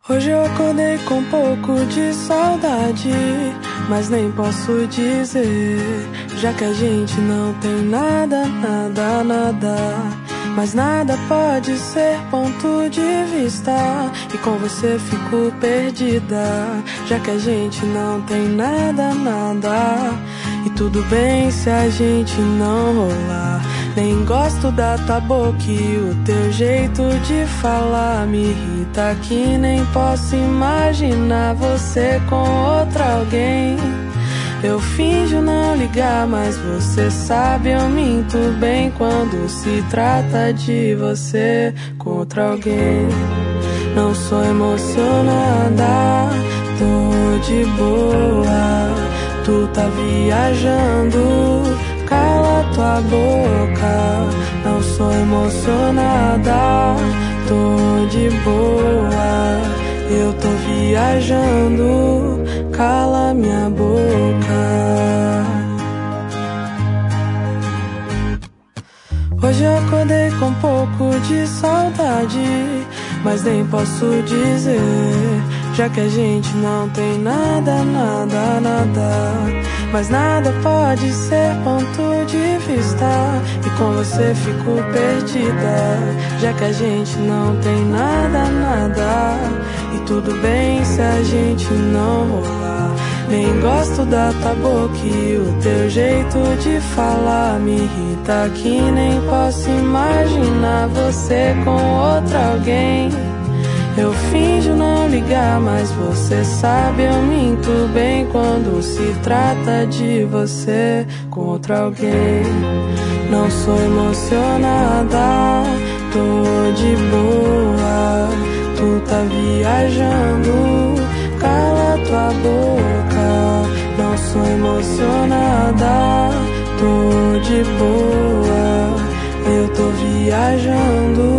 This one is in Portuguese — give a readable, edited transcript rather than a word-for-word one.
Hoje eu acordei com um pouco de saudade, mas nem posso dizer, já que a gente não tem nada, nada, nada. Mas nada pode ser ponto de vista, e com você fico perdida, já que a gente não tem nada, nada. E tudo bem se a gente não rolar. Nem gosto da tua boca e o teu jeito de falar me irrita, que nem posso imaginar você com outra alguém. Eu finjo não ligar, mas você sabe, eu minto bem quando se trata de você com outra alguém. Não sou emocionada, tô de boa. Tu tá viajando, cala tua boca. Não sou emocionada, tô de boa. Eu tô viajando, cala minha boca. Hoje eu acordei com um pouco de saudade, mas nem posso dizer, já que a gente não tem nada, nada, nada. Mas nada pode ser ponto de vista, e com você fico perdida, já que a gente não tem nada, nada. E tudo bem se a gente não rolar. Nem gosto da tua boca e o teu jeito de falar me irrita, que nem posso imaginar você com outra alguém. Eu finjo não ligar, mas você sabe, eu minto bem quando se trata de você com outra alguém. Não sou emocionada, tô de boa. Tu tá viajando, cala tua boca. Não sou emocionada, tô de boa. Eu tô viajando,